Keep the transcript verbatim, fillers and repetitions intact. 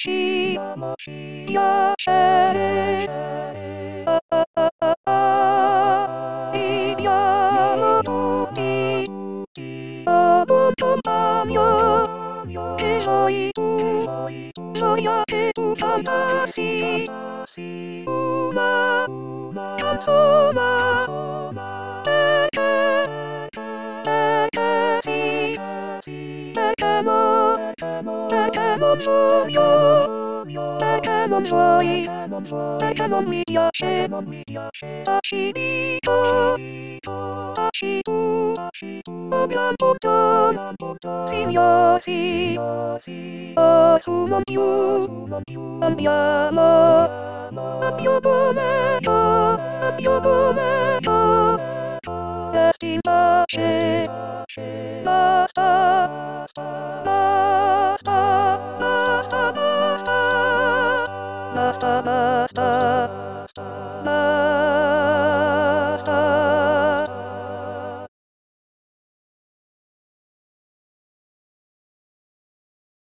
ci piacere. Ah, ah, ah, ah, ah. Viviamo tutti a buon compagno, che vuoi tu, gioia che tu fantasi, una canzone, perché, perché sì, perché no, perché non voglio, perché non vuoi, perché non mi piace, taci dico, taci tu, abbiamo tutto, signori, oh, su non più, andiamo, addio pomeriggio, addio pomeriggio, resti in pace, basta, basta, basta, basta, basta, basta.